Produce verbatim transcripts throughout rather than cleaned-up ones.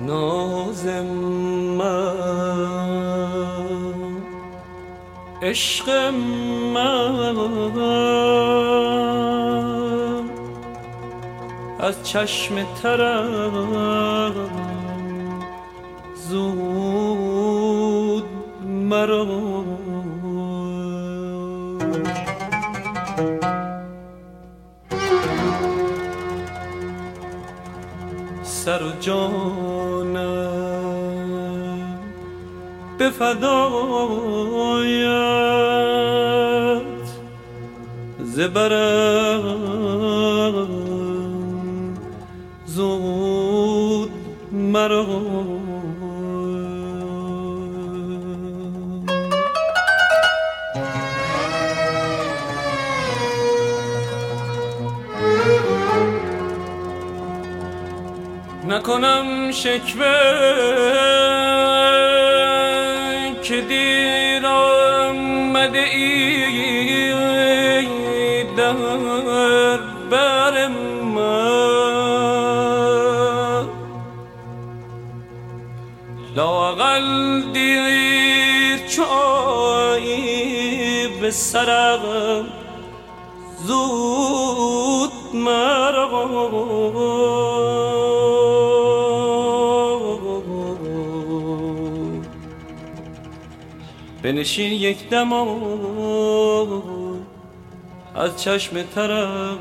ناز من، عشق من از چشم ترم زود مرا سر و جانم به فدایت زبرم زود مرا نکنم شکوه که دیر آمده ای در بر من، لااقل دیر چایی به سرم زود مرا بنشین یک دم از چشم ترم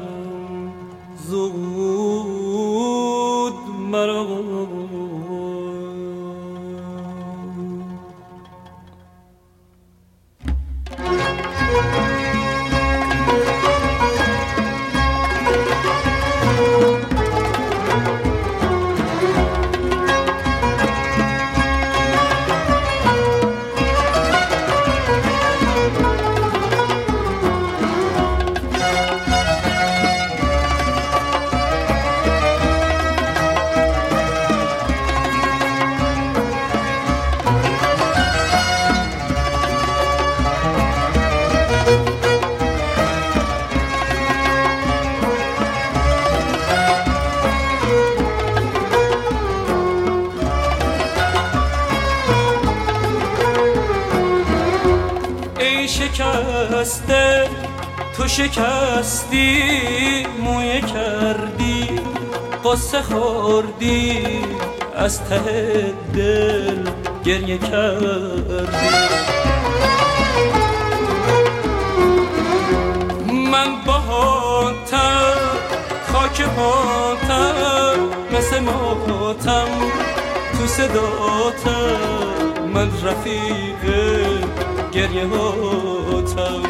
زود مرا شکسته تو شکستی مویه کردی قصه خوردی از ته دل گریه کردی من باهاتم خاک پاتم مثل ماتم تو صداتم من رفیق گریه هاتم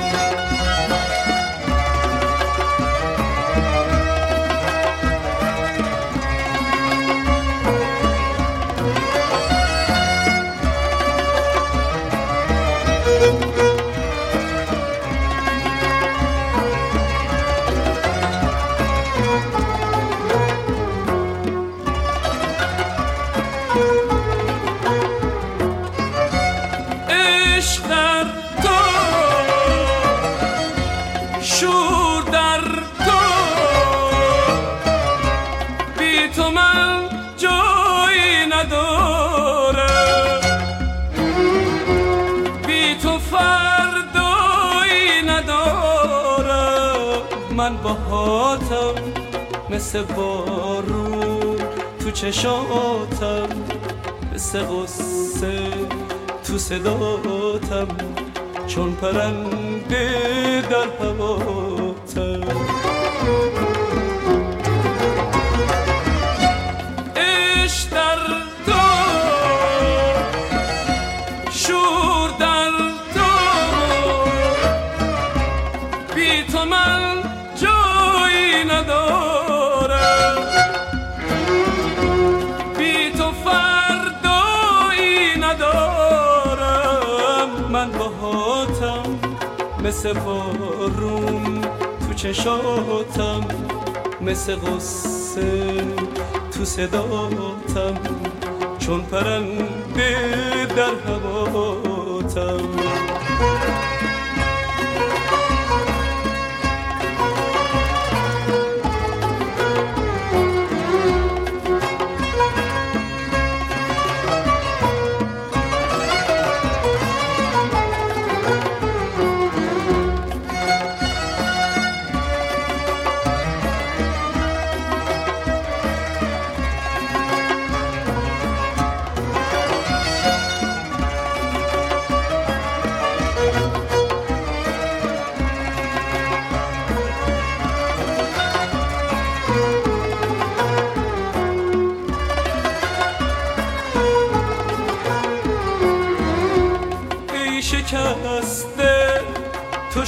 من باهاتم مثل بارون تو چشاتم مثل غصه تو صداتم چون پرنده در هواتم عشق در تو شور در تو بی تو من جایی ندارم بی تو فردایی ندارم من باهاتم مثل بارون تو چشاتم مثل غصه تو صداتم چون پرنده در هواتم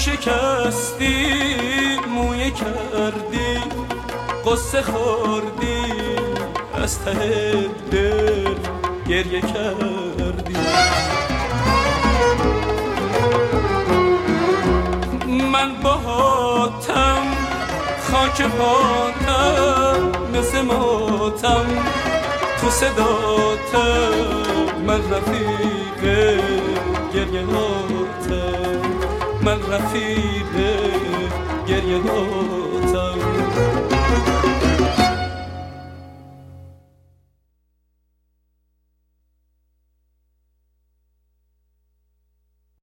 شکستی مویه کردی قصه خوردی از ته دل گریه کردی من باهاتم خاک پاتم مثل ماتم تو صداتم من رفیق گریه هاتم من رفیق گریه هاتم